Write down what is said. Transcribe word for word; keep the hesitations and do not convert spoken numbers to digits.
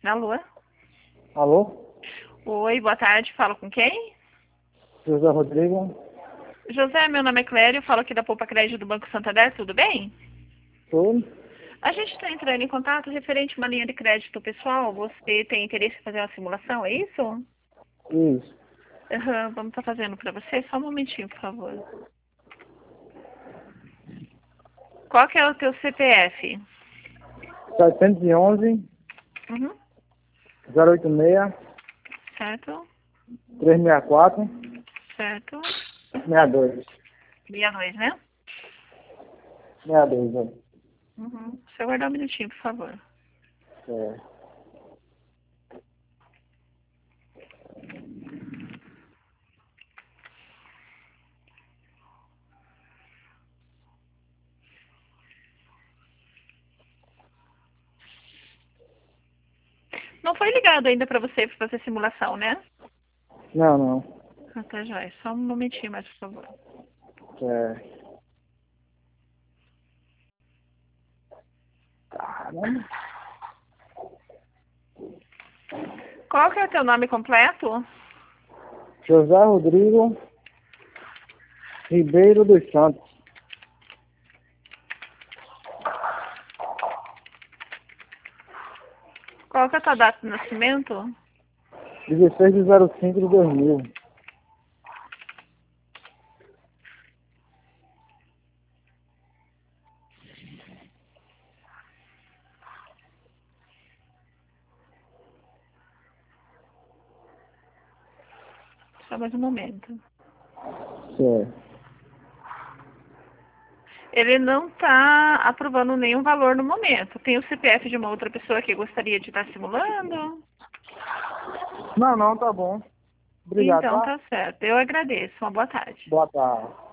Alô? Alô? Oi, boa tarde. Falo com quem? José Rodrigo? José, meu nome é Clério. Falo aqui da Poupa Crédito do Banco Santander. Tudo bem? Tudo? A gente está entrando em contato referente a uma linha de crédito pessoal. Você tem interesse em fazer uma simulação, é isso? Isso. Aham, vamos estar fazendo para você. Só um momentinho, por favor. Qual que é o teu C P F? setecentos e onze, Uhum. zero oito seis, Certo? trezentos e sessenta e quatro, Certo? sessenta e dois. sessenta e dois, né? sessenta e dois, né? Uhum. Deixa eu guardar um minutinho, por favor. É. Não foi ligado ainda para você para fazer simulação, né? Não, não. Ah, tá, joia. Só um momentinho mais, por favor. É. Caramba. Qual que é o teu nome completo? José Rodrigo Ribeiro dos Santos. Qual que é a tua data de nascimento? dezesseis de zero cinco de dois mil. Só mais um momento. É. Ele não está aprovando nenhum valor no momento. Tem o C P F de uma outra pessoa que gostaria de estar simulando? Não, não, tá bom. Obrigado, Então tá? tá certo. Eu agradeço. Uma boa tarde. Boa tarde.